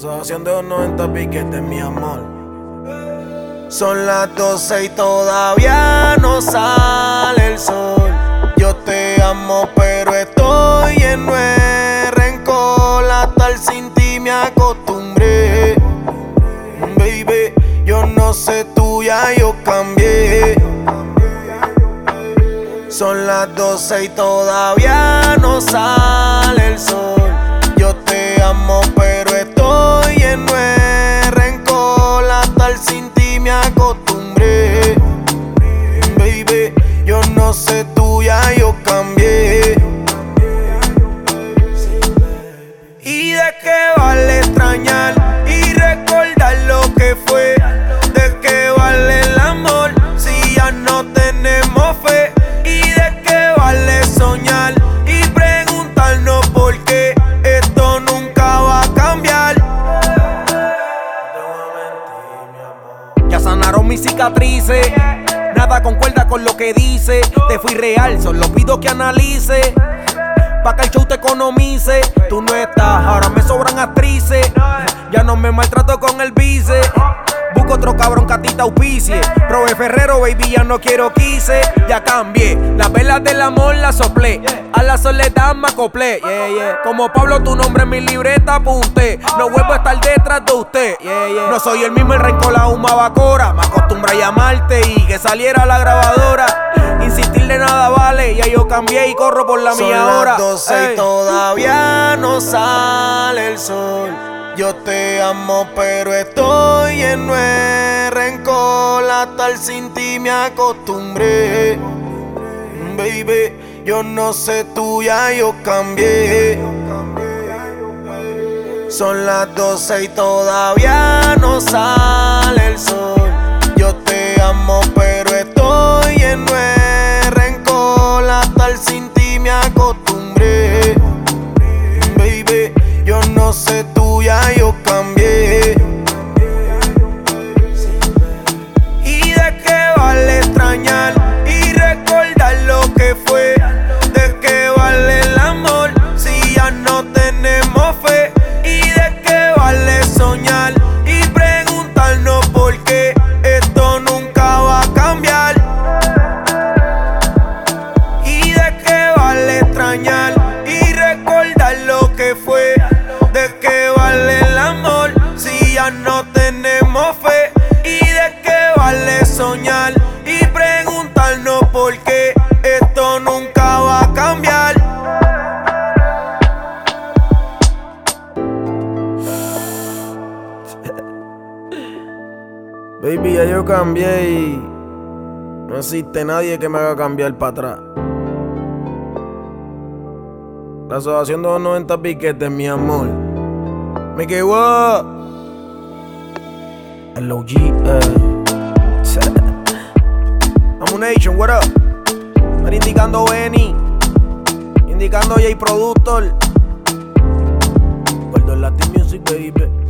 Asociación de los 90 piquetes, mi amor. Son las 12 y todavía no sale el sol. Yo te amo, pero estoy lleno de rencor. A estar sin ti me acostumbré. Baby, yo no sé tú, ya yo cambié. Son las 12 y todavía no sale el sol. Yo te amo, pero estoy lleno de rencor. A estar sin ti me acostumbré. Baby, yo no sé tú, ya yo cambié. ¿Y de qué vale extrañar y recordar lo que fue? ¿De qué vale el amor si ya no tenemos fe? ¿Y de qué vale soñar y preguntarnos por qué esto nunca va a cambiar? Ya sanaron mis cicatrices, nada concuerda con lo que dice. Te fui real, solo pido que analice, pa' que el show te economice. Tú no estás, ahora me sobran actrices. Ya no me maltrato con el vice. Busco otro cabrón que a ti te auspicie. Prove Ferrero, baby, ya no quiero quise. Ya cambié, las velas del amor las soplé. A la soledad me acoplé, yeah, yeah. Como Pablo, tu nombre en mi libreta apunté. No vuelvo a estar detrás de usted, yeah, yeah. No soy el mismo, el rencor aún me abacora. Me acostumbro a llamarte y que saliera la grabadora. Insistir de nada vale, ya yo cambié y corro por la mía hora. Son las 12 y todavía no sale el sol. Yo te amo, pero estoy lleno de rencor. A estar sin ti me acostumbré. Baby, yo no sé tú, ya yo cambié. Son las 12 y todavía no sale el sol. Yo te amo, pero estoy lleno de rencor. A estar sin ti me acostumbré. Baby, yo no sé tú, ya yo cambié. ¿Y de qué vale extrañar y recordar lo que fue? ¿De qué vale el amor si ya no tenemos fe? ¿Y de qué vale soñar y preguntarnos por qué esto nunca va a cambiar? ¿Y de qué vale extrañar y recordar lo que fue? ¿De qué vale el amor si ya no tenemos fe? ¿Y de qué vale soñar y preguntarnos por qué esto nunca va a cambiar? Baby, ya yo cambié y no existe nadie que me haga cambiar para atrás. La asociación de los 90 piquetes, mi amor. Me quedó el OG, I'm a Nation, what up? Me indicando Benny, indicando J Productor. Gordo Latin Music, baby.